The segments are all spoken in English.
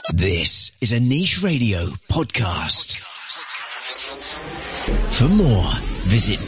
This is a Niche Radio podcast. For more, visit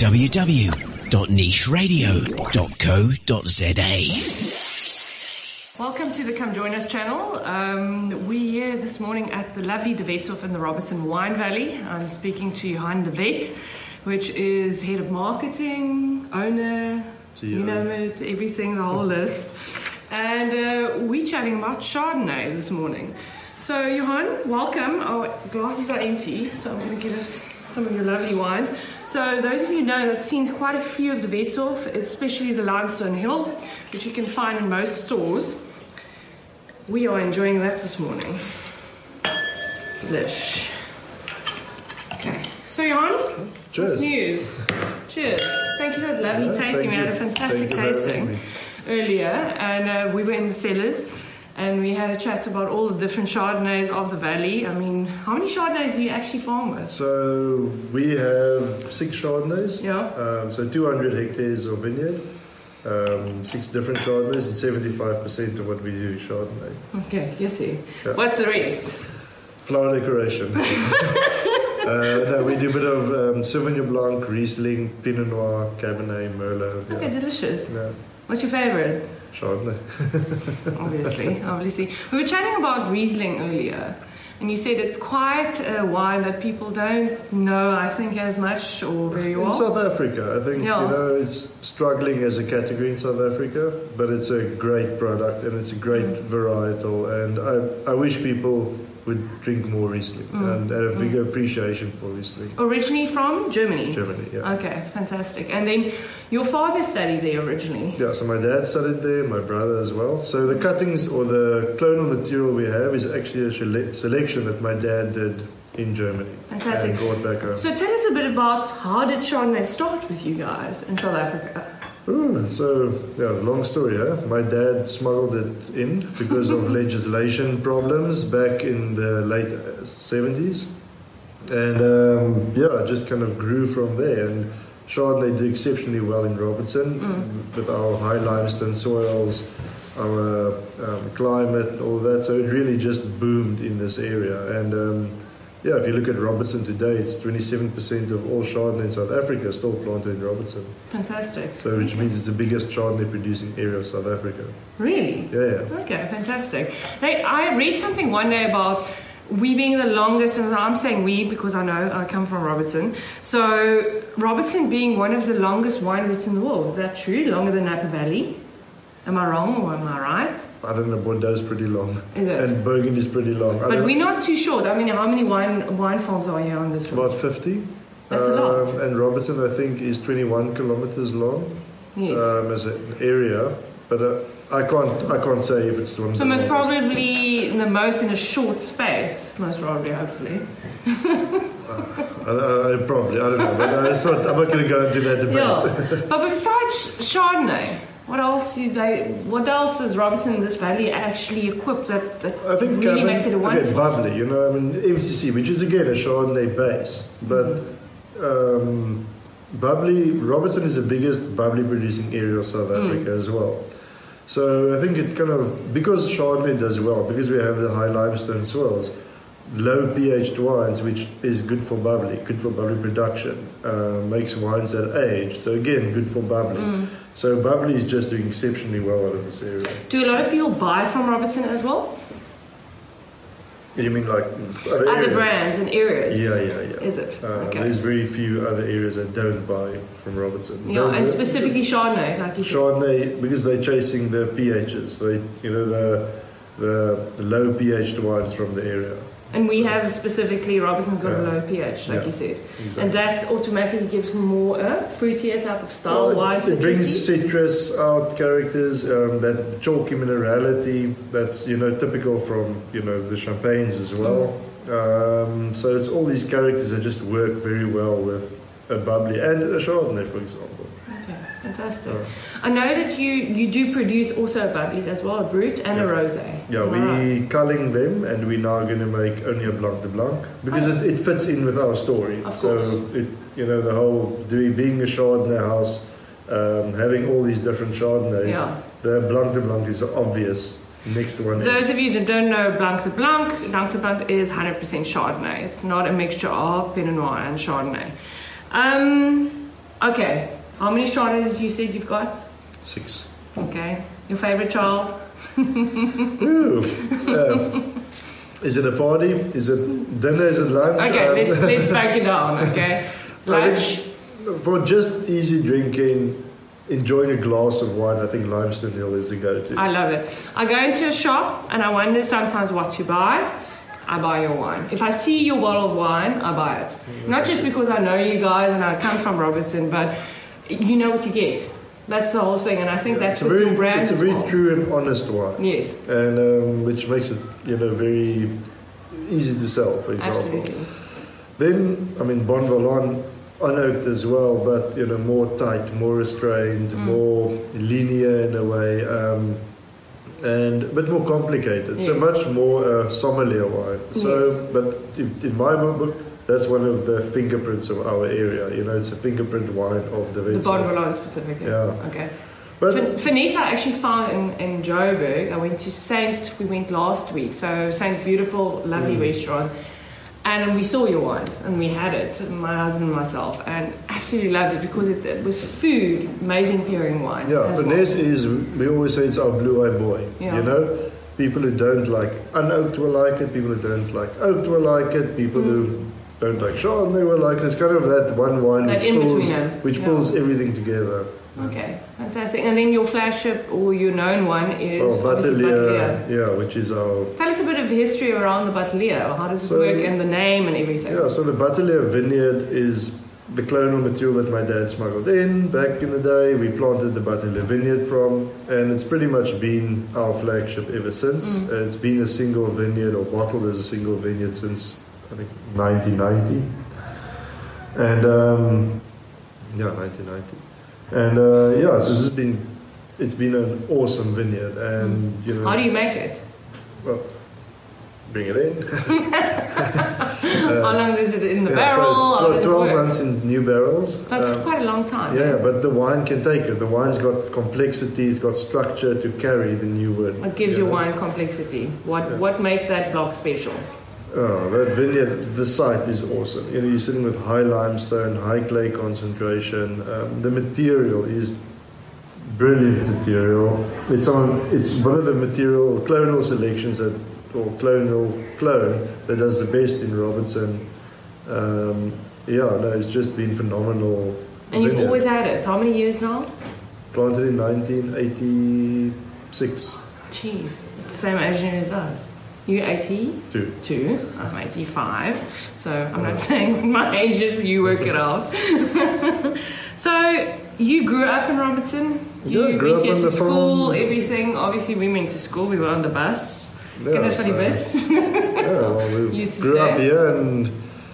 www.nicheradio.co.za. Welcome to the Come Join Us channel. We're here this morning at the lovely De Wetshof in the Robertson Wine Valley. I'm speaking to Johan de Wet, which is head of marketing, owner, you know it, everything, the whole list. And we're chatting about Chardonnay this morning. So Johan, welcome. Our glasses are empty, so I'm going to give us some of your lovely wines. So those of you know that seen quite a few of De Wetshof, especially the Limestone Hill, which you can find in most stores. We are enjoying that this morning. Delish. Okay, so Johan, cheers. What's news? Cheers. Thank you for that lovely tasting. We had a fantastic tasting earlier, and we were in the cellars, and we had a chat about all the different Chardonnays of the valley. I mean, how many Chardonnays do you actually farm with? So we have 6 Chardonnays. Yeah. So 200 hectares of vineyard, 6 different Chardonnays, and 75% of what we do is Chardonnay. Okay, you see. Yeah. What's the rest? Flower decoration. No, we do a bit of Sauvignon Blanc, Riesling, Pinot Noir, Cabernet, Merlot. Yeah. Okay, delicious. Yeah. What's your favorite? Chardonnay. Obviously. We were chatting about Riesling earlier, and you said it's quite a wine that people don't know, I think, as much or very well. In South Africa, I think, it's struggling as a category in South Africa, but it's a great product and it's a great varietal, and I wish people would drink more Riesling and have a bigger appreciation for Riesling. Originally from Germany? Germany, yeah. Okay, fantastic. And then your father studied there originally? Yeah, so my dad studied there, my brother as well. So the cuttings or the clonal material we have is actually a selection that my dad did in Germany. Fantastic. And brought back home. So tell us a bit about how did Chardonnay start with you guys in South Africa? Long story, huh? My dad smuggled it in because of legislation problems back in the late 70s. And it just kind of grew from there. And Chardonnay did exceptionally well in Robertson with our high limestone soils, our climate, all that. So it really just boomed in this area. And if you look at Robertson today, it's 27% of all Chardonnay in South Africa still planted in Robertson. Fantastic. So which means it's the biggest Chardonnay producing area of South Africa. Really? Yeah. Okay, fantastic. Hey, I read something one day about we being the longest, and I'm saying we because I know I come from Robertson. So Robertson being one of the longest wine routes in the world. Is that true? Longer than Napa Valley? Am I wrong or am I right? I don't know, Bordeaux's pretty long. Is it? And Burgundy's pretty long. But we're not too short. I mean, how many wine farms are here on this route? About 50. That's a lot. And Robertson, I think, is 21 kilometers long. Yes. As an area. But I can't say if it's one. So most probably the most in a short space. Most probably, hopefully. I don't know. But I'm not going to go into that debate. Yeah. But besides Chardonnay, what else is Robertson in this valley actually equipped that I think really makes it a wonderful? Okay, bubbly, MCC, which is again a Chardonnay base, but bubbly, Robertson is the biggest bubbly producing area of South Africa as well. So I think it kind of, because Chardonnay does well, because we have the high limestone soils, low pH wines, which is good for bubbly production, makes wines that age. So again, good for bubbly. So bubbly is just doing exceptionally well out of this area. Do a lot of people buy from Robertson as well? You mean like other brands and areas? Yeah. Is it? Okay. There's very few other areas that don't buy from Robertson. Yeah, and specifically Chardonnay, like you said. Chardonnay, because they're chasing the pHs, the low pH wines from the area. And we have specifically Robertson's got a low pH, like you said. Exactly. And that automatically gives more fruitier type of style wine. It brings citrus out characters, that chalky minerality that's typical from the champagnes as well. So it's all these characters that just work very well with a bubbly and a Chardonnay, for example. Okay, fantastic. I know that you do produce also a bubbly as well, a brut and a rosé. Yeah, we're culling them, and we're now going to make only a Blanc de Blanc because it fits in with our story. Of course. So the whole being a Chardonnay house, having all these different Chardonnays, the Blanc de Blanc is obvious next one. Those of you that don't know Blanc de Blanc is 100% Chardonnay. It's not a mixture of Pinot Noir and Chardonnay. Okay, how many Chardonnays you said you've got? 6. Okay, your favorite child? Ooh, is it a party? Is it dinner? Is it lunch? Okay, let's break it down. Okay, lunch. For just easy drinking, enjoying a glass of wine, I think Limestone Hill is the go-to. I love it. I go into a shop and I wonder sometimes what to buy. I buy your wine. If I see your bottle of wine, I buy it. Not just because I know you guys and I come from Robertson, but you know what you get. That's the whole thing, and I think that's what your brand is. It's a very true and honest wine. Yes. And which makes it, very easy to sell, for example. Absolutely. Then, Bon Vallon, unoaked as well, but more tight, more restrained, more linear in a way, and a bit more complicated. Yes. So much more sommelier wine. So, but in my book, that's one of the fingerprints of our area. It's a fingerprint wine of the The Bon Vallon specifically. Yeah. Okay. But Finesse I actually found in Joburg. I went to we went last week. So Saint, beautiful, lovely restaurant. And we saw your wines and we had it, my husband and myself, and absolutely loved it because it was food, amazing pairing wine. Yeah, Finesse is, we always say it's our blue-eye boy. Yeah. People who don't like unoaked will like it, people who don't like oaked will like it, people who don't like Chardonnay will like it. It's kind of that one wine that which pulls everything together. Okay, fantastic. And then your flagship or your known one is Batelier. Yeah, which is our... Tell us a bit of history around the Batelier. How does it work and the name and everything? Yeah, so the Batelier vineyard is the clonal material that my dad smuggled in back in the day. We planted the Batelier vineyard from, and it's pretty much been our flagship ever since. It's been a single vineyard, or bottled as a single vineyard since, I think, 1990. And, 1990. And so it's been an awesome vineyard, and how do you make it? Well, bring it in. How long is it in the barrel? So 12 months in new barrels. That's quite a long time. Yeah, but the wine can take it. The wine's got complexity, it's got structure to carry the new wood. What gives your wine complexity? What makes that block special? Oh, that vineyard, the site is awesome. You're sitting with high limestone, high clay concentration. The material is brilliant material. It's one of the material clonal selections clone that does the best in Robertson. It's just been phenomenal. And you've always had it. How many years now? Planted in 1986. Jeez, it's the same age as us. You're 82? 2. I'm 85. So I'm not saying my age is, you work it out. So you grew up in Robertson? You grew up on the school, farm. Everything. Obviously we went to school, we were on the bus. Yeah, bus. We grew up here, and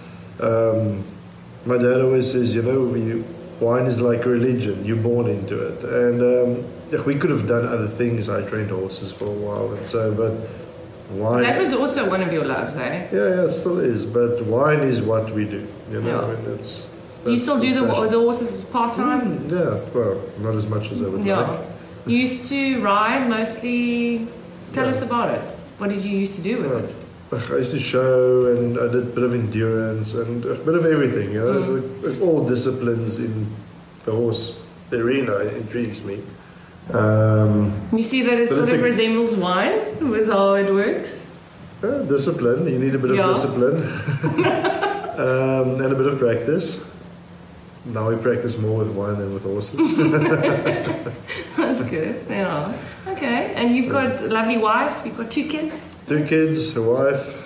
my dad always says, wine is like a religion, you're born into it. And we could have done other things. I trained horses for a while, and so, but wine... That was also one of your loves, eh? Yeah, it still is, but wine is what we do, You still do the horses part-time? Yeah, well, not as much as I would like. You used to ride mostly. Tell us about it. What did you used to do with it? I used to show, and I did a bit of endurance and a bit of everything. It's all disciplines in the horse arena. Intrigues me. You see that it sort of resembles wine with how it works? Discipline. You need a bit of discipline. And a bit of practice. Now we practice more with wine than with horses. That's good. Yeah. Okay. And you've got a lovely wife. You've got 2 kids. 2 kids, a wife.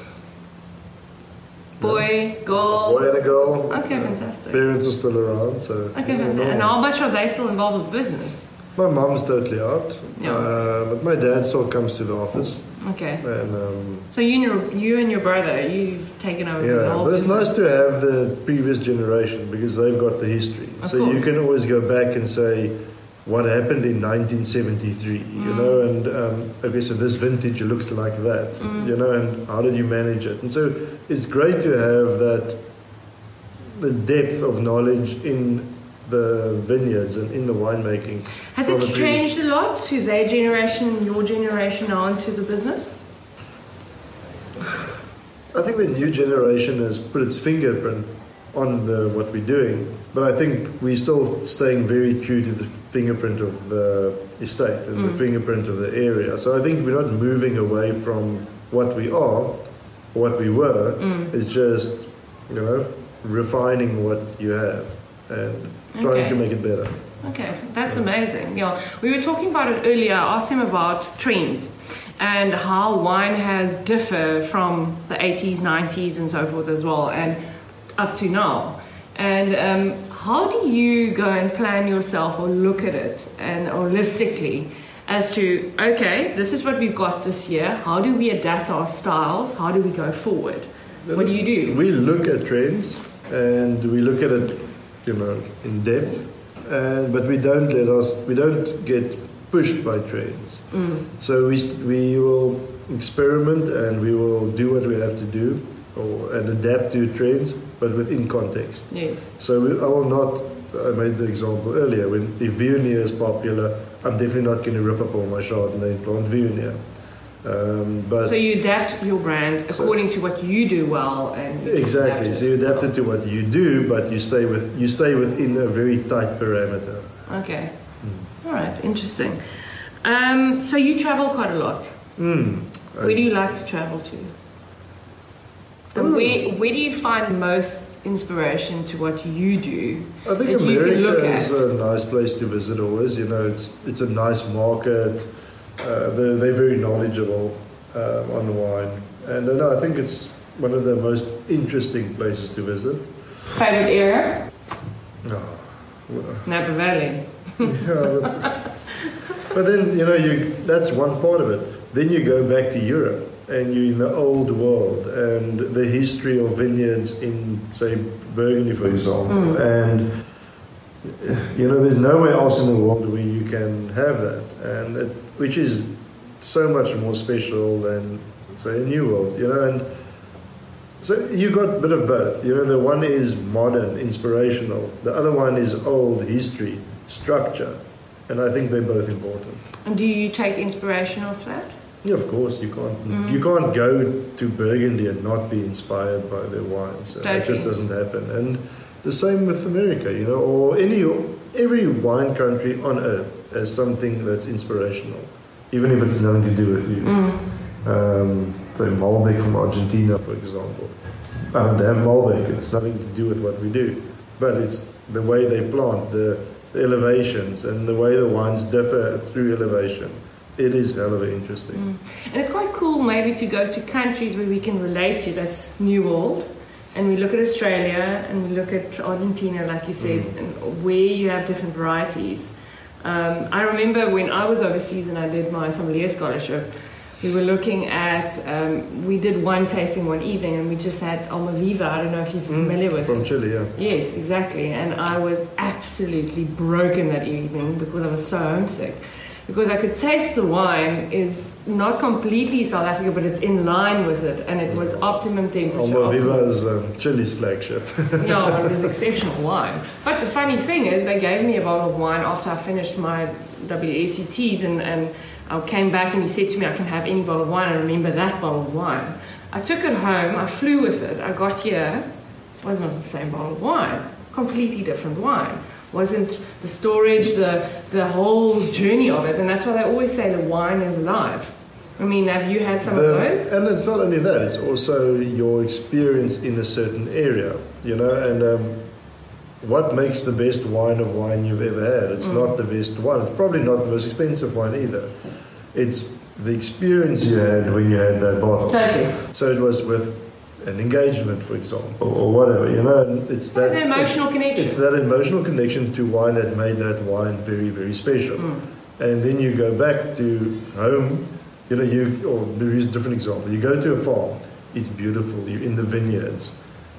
Boy, girl. Boy and a girl. Okay, fantastic. Parents are still around, so. Okay, fantastic. And how much are they still involved with business? My mom's totally out, but my dad still comes to the office. Okay. And so you and your brother, you've taken over the whole but it's business. nice to have the previous generation because they've got the history. Of so course. you can always go back and say what happened in 1973, and okay, so this vintage looks like that, and how did you manage it? And so it's great to have that, the depth of knowledge in the vineyards and in the winemaking. Has it changed a lot to their generation, your generation now into the business? I think the new generation has put its fingerprint on what we're doing, but I think we're still staying very true to the fingerprint of the estate and the fingerprint of the area. So I think we're not moving away from what we are, what we were. It's just, refining what you have and trying to make it better. Okay, that's amazing. Yeah, we were talking about it earlier. I asked him about trends and how wine has differed from the 80s, 90s and so forth as well, and up to now. And how do you go and plan yourself or look at it and holistically as to, okay, this is what we've got this year. How do we adapt our styles? How do we go forward? What do you do? We look at trends and we look at it, in depth, but we don't get pushed by trends. So we will experiment and we will do what we have to do and adapt to trends, but within context. Yes. So I will not. I made the example earlier. If Viognier is popular, I'm definitely not going to rip up all my Chardonnay and plant Viognier. So you adapt your brand according to what you do well, and exactly. So you adapt it to what you do, but you stay within a very tight parameter. Okay. All right. Interesting. So you travel quite a lot. Where do you like to travel to? And where do you find most inspiration to what you do? I think America is a nice place to visit always. It's a nice market. They're very knowledgeable on the wine. And I think it's one of the most interesting places to visit. Favorite area? No. Napa Valley. Yeah, but then, that's one part of it. Then you go back to Europe. And you're in the old world and the history of vineyards in, say, Burgundy, for example. And, there's nowhere else in the world where you can have that, and which is so much more special than, say, a new world, And so you got a bit of both. The one is modern, inspirational. The other one is old, history, structure. And I think they're both important. And do you take inspiration off that? Yeah, of course, you can't. You can't go to Burgundy and not be inspired by their wines. It just doesn't happen. And the same with America, or every wine country on earth has something that's inspirational, even if it's nothing to do with you. So Malbec from Argentina, for example. I don't have Malbec; it's nothing to do with what we do, but it's the way they plant, the elevations, and the way the wines differ through elevation. It is hell of interesting. And it's quite cool maybe to go to countries where we can relate to. That's New World. And we look at Australia and we look at Argentina, like you said, and where you have different varieties. I remember when I was overseas and I did my sommelier scholarship, we were looking at, we did one tasting one evening and we just had Almaviva. I don't know if you're familiar with it. From Chile, yeah. Yes, exactly. And I was absolutely broken that evening because I was so homesick. Because I could taste the wine is not completely South Africa, but it's in line with it, and it was optimum temperature. Almaviva is Chile's flagship. Yeah, it was exceptional wine. But the funny thing is, they gave me a bottle of wine after I finished my WSETs, and I came back and he said to me, I can have any bottle of wine. I remember that bottle of wine. I took it home, I flew with it. I got here, it was not the same bottle of wine, completely different wine. Wasn't the storage, the whole journey of it, and that's why they always say the wine is alive. I mean, have you had some of those? And it's not only that; it's also your experience in a certain area, And what makes the best wine of wine you've ever had? It's not the best wine. It's probably not the most expensive wine either. It's the experience you had when you had that bottle. Totally. So it was with an engagement, for example, or whatever, And it's that the emotional connection. It's that emotional connection to wine that made that wine very, very special. And then you go back to home, or use a different example. You go to a farm, it's beautiful. You're in the vineyards,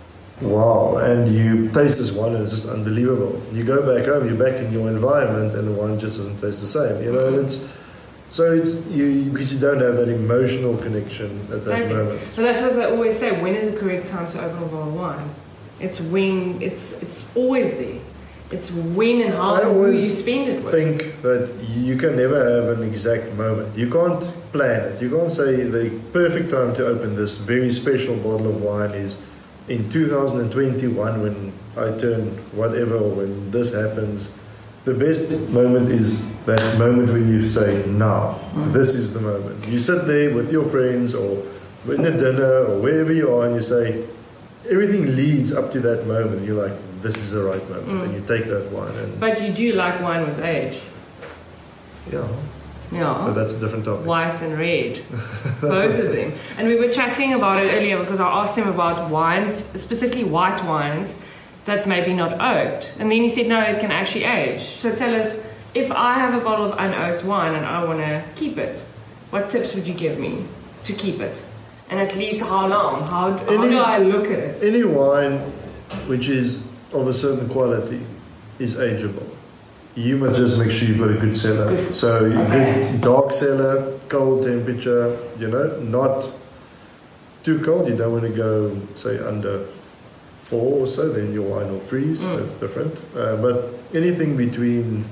wow, and you taste this wine and it's just unbelievable. You go back home, you're back in your environment, and the wine just doesn't taste the same, And it's. So because you don't have that emotional connection at that moment. But that's what they always say. When is the correct time to open a bottle of wine? It's when it's always there. It's when and how I and who you always spend it with. think that you can never have an exact moment. You can't plan it. You can't say the perfect time to open this very special bottle of wine is in 2021 when I turn whatever, or when this happens. The best moment is that moment when you say, now, this is the moment. You sit there with your friends or in a dinner or wherever you are and you say, everything leads up to that moment. You're like, this is the right moment. And you take that wine. And But you do like wine with age. yeah, Yeah. but that's a different topic. White and red, both of them. And we were chatting about it earlier because I asked him about wines, specifically white wines, that's maybe not oaked. And then he said, no, it can actually age. So tell us, if I have a bottle of unoaked wine and I want to keep it, what tips would you give me to keep it? And at least how long? How do I look at it? Any wine which is of a certain quality is ageable. You must just make sure you've got a good cellar. So you good dark cellar, cold temperature, not too cold. You don't want to go, say, under 4 or so, then your wine will freeze. That's different. But anything between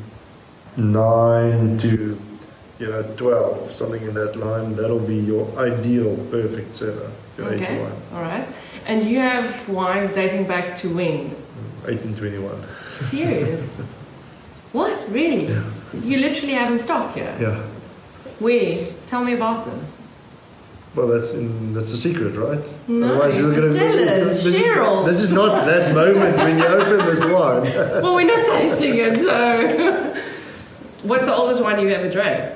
9 to 12, something in that line, that'll be your ideal perfect cellar. Your age wine. All right. And you have wines dating back to when? 1821. Serious? What? Really? Yeah. You literally have in stock here? Yeah. Where? Tell me about them. Well, that's a secret, right? No, Otherwise you're gonna tell us, Cheryl. This is not that moment when you open this wine. Well, we're not tasting it, so... What's the oldest wine you ever drank?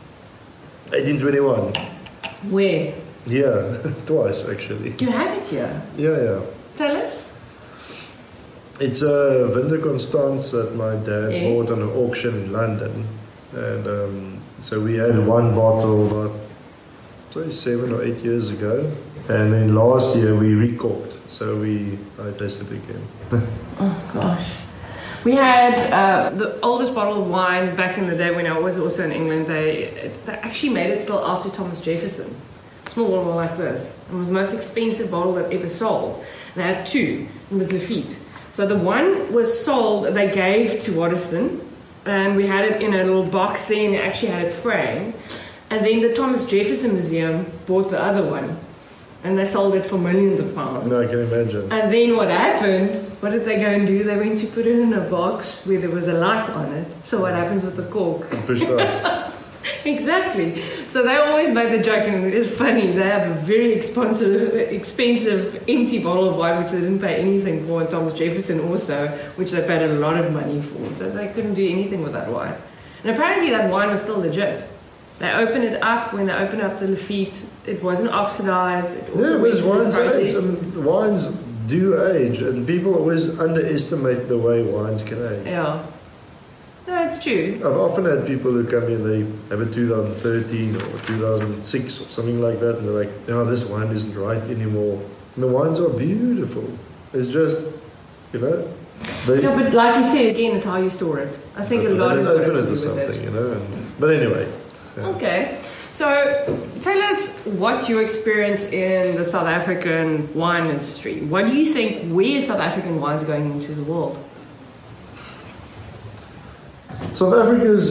1821. Where? Yeah, twice actually. You have it here. Yeah. Tell us. It's a Vinde Constance that my dad Yes. bought on an auction in London. And so we had one bottle about 7 or 8 years ago. And then last year we recorked. So I tasted it again. Oh, gosh. We had the oldest bottle of wine back in the day when I was also in England. They actually made it still out to Thomas Jefferson. Small bottle like this. It was the most expensive bottle that ever sold. And they had two. It was Lafite. So the one was sold, they gave to Waddesdon. And we had it in a little box there and they actually had it framed. And then the Thomas Jefferson Museum bought the other one. And they sold it for millions of pounds. No, I can imagine. And then what happened, what did they go and do? They went to put it in a box where there was a light on it. So what happens with the cork? Pushed out. Exactly. So they always made the joke, and it is funny. They have a very expensive empty bottle of wine, which they didn't pay anything for, and Thomas Jefferson also, which they paid a lot of money for. So they couldn't do anything with that wine. And apparently that wine was still legit. They opened it up. When they opened up the Lafite, it wasn't oxidized. It also went through the process. Age, and wines do age, and people always underestimate the way wines can age. Yeah. No, it's true. I've often had people who come in, they have a 2013 or 2006 or something like that, and they're like, no, this wine isn't right anymore. And the wines are beautiful. It's just, Yeah, but like you said, again, it's how you store it. I think a lot is got to do with something, it. But anyway. Yeah. Okay. So tell us, what's your experience in the South African wine industry? What do you think, where South African wine's going into the world? South Africa is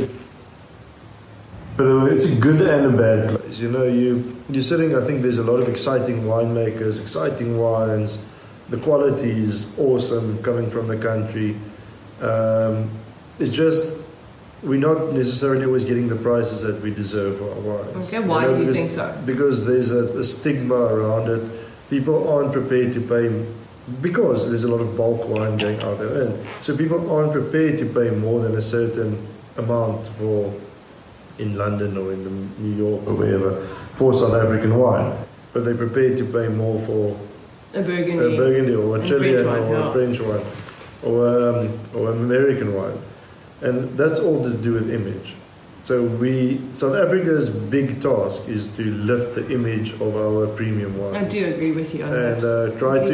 it's a good and a bad place. You're sitting, I think there's a lot of exciting winemakers, exciting wines. The quality is awesome coming from the country. It's just, we're not necessarily always getting the prices that we deserve for our wines. Okay, why do you think so? Because there's a stigma around it. People aren't prepared to pay, because there's a lot of bulk wine going out there. And so people aren't prepared to pay more than a certain amount in London or in New York or wherever for South African wine. But they're prepared to pay more for a Burgundy or a Chilean or a French wine or American wine. And that's all to do with image. So South Africa's big task is to lift the image of our premium wines. I do agree with you on and that. Try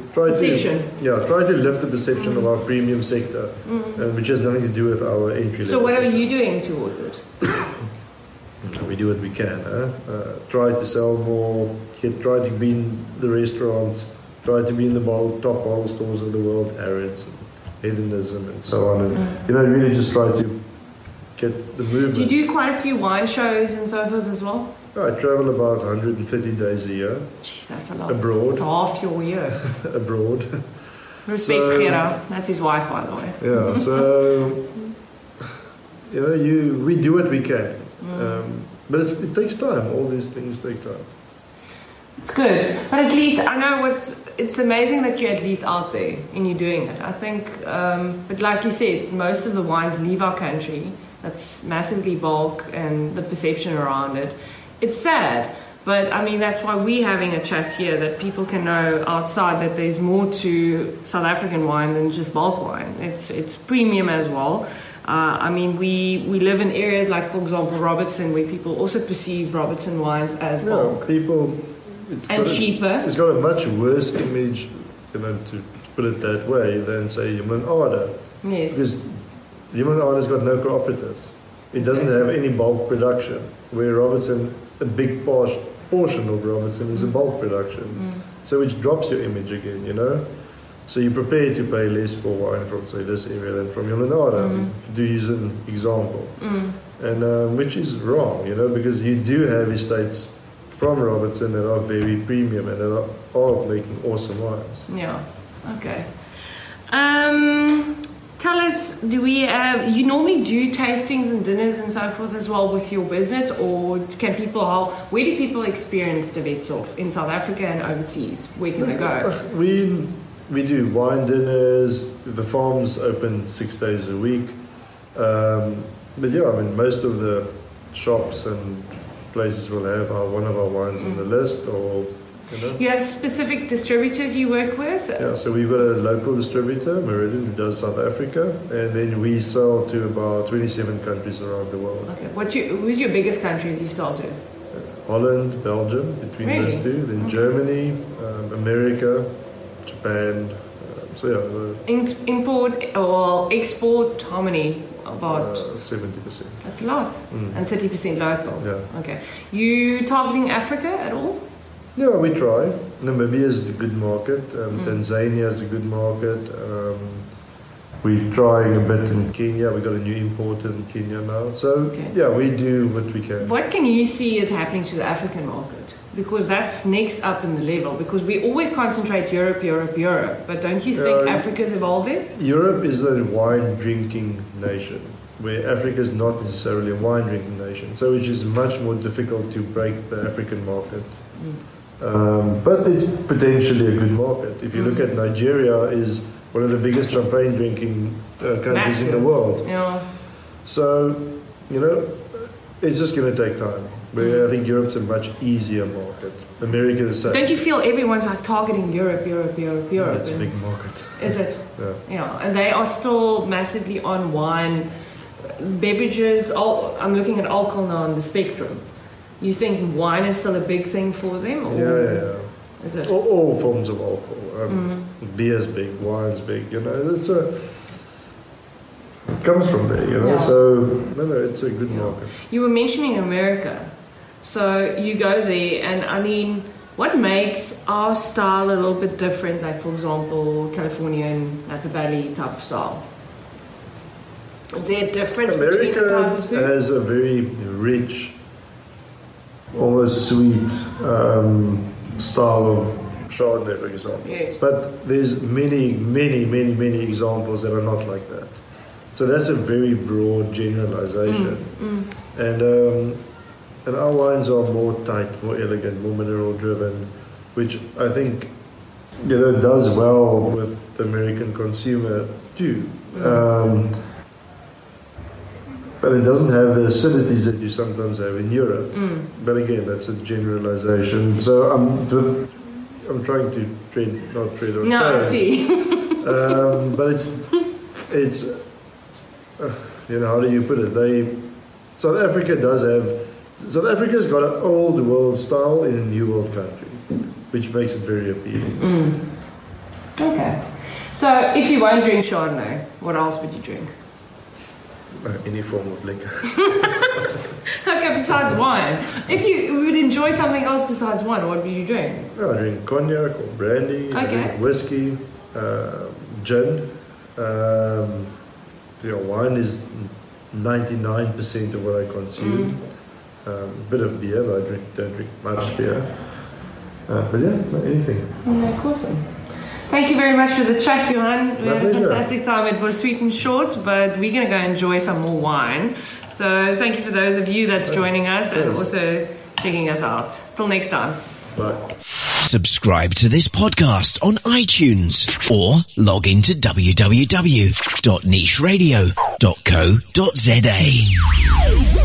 to lift the perception of our premium sector, which has nothing to do with our entry level. So what sector. are you doing towards it? We do what we can. Try to sell more. Try to be in the restaurants. Try to be in the top bottle stores of the world, Harrods, hedonism and so on. And, really just try to get the movement. Do you do quite a few wine shows and so forth as well? I travel about 150 days a year. Jeez, that's a lot. Abroad. It's half your year. Abroad. Respect Gerard. That's his wife, by the way. Yeah, so, we do what we can. But it takes time. All these things take time. It's good. But at least, I know it's amazing that you're at least out there and you're doing it. I think, but like you said, most of the wines leave our country. That's massively bulk and the perception around it. It's sad, but I mean, that's why we're having a chat here, that people can know outside that there's more to South African wine than just bulk wine. It's premium as well. I mean, we live in areas like, for example, Robertson, where people also perceive Robertson wines as bulk. Cheaper. It's got a much worse image, to put it that way, than, say, Limonade. Yes. Because Limonade's got no cooperatives. It doesn't have any bulk production, where Robertson, a big portion of Robertson is a bulk production. So which drops your image again, So you're prepared to pay less for wine from, say, this area than from Limonade, to use an example. And which is wrong, because you do have estates from Robertson that are very premium and that are making awesome wines. Yeah, okay. Tell us, you normally do tastings and dinners and so forth as well with your business, or where do people experience De Wetshof in South Africa and overseas? Where can they go? We do wine dinners. The farm's open 6 days a week. But yeah, I mean, most of the shops and places will have one of our wines on the list, or You have specific distributors you work with? Yeah, so we've got a local distributor, Meridian, who does South Africa, and then we sell to about 27 countries around the world. Okay, who's your biggest country that you sell to? Holland, Belgium, between those two, then Germany, America, Japan. Import or export, how many? About 70%. That's a lot. And 30% local. Yeah. Okay. You targeting Africa at all? Yeah, we try. Namibia is a good market. Tanzania is a good market. We're trying a bit in Kenya. We've got a new importer in Kenya now. So, yeah, we do what we can. What can you see is happening to the African market? Because that's next up in the level. Because we always concentrate Europe. But don't you think Africa's evolving? Europe is a wine-drinking nation, where Africa is not necessarily a wine-drinking nation. So it is much more difficult to break the African market. But it's potentially a good market. If you look at Nigeria, is one of the biggest champagne drinking countries in the world. Yeah. So, it's just going to take time. But I think Europe's a much easier market. America the same. Don't you feel everyone's like targeting Europe? It's a big market. Is it? Yeah. And they are still massively on wine, beverages. I'm looking at alcohol now on the spectrum. You think wine is still a big thing for them? Or Yeah. Is it? All forms of alcohol. Beer's big, wine's big. It's it comes from there. Yeah. So it's a good market. You were mentioning America, so you go there, and I mean, what makes our style a little bit different? Like, for example, California and Napa Valley type of style. Is there a difference between the type of food? America has a very rich, almost sweet style of Chardonnay, for example. Yes. But there's many examples that are not like that. So that's a very broad generalization. And our wines are more tight, more elegant, more mineral driven, which I think does well with the American consumer too. But it doesn't have the acidities that you sometimes have in Europe. But again, that's a generalization. So I'm trying to not tread on toes. No, I see. But it's how do you put it? South Africa's got an old world style in a new world country, which makes it very appealing. Okay. So if you won't drink Chardonnay, what else would you drink? Any form of liquor. Okay, besides wine. If you would enjoy something else besides wine, what would you drink? I drink cognac or brandy, I drink whiskey, gin. Wine is 99% of what I consume. A bit of beer, but I don't drink much beer. But yeah, anything. Awesome. Thank you very much for the chat, Johan. We had a fantastic time. It was sweet and short, but we're going to go enjoy some more wine. So thank you for those of you that's joining us and also checking us out. Till next time. Bye. Subscribe to this podcast on iTunes or log into www.nicheradio.co.za.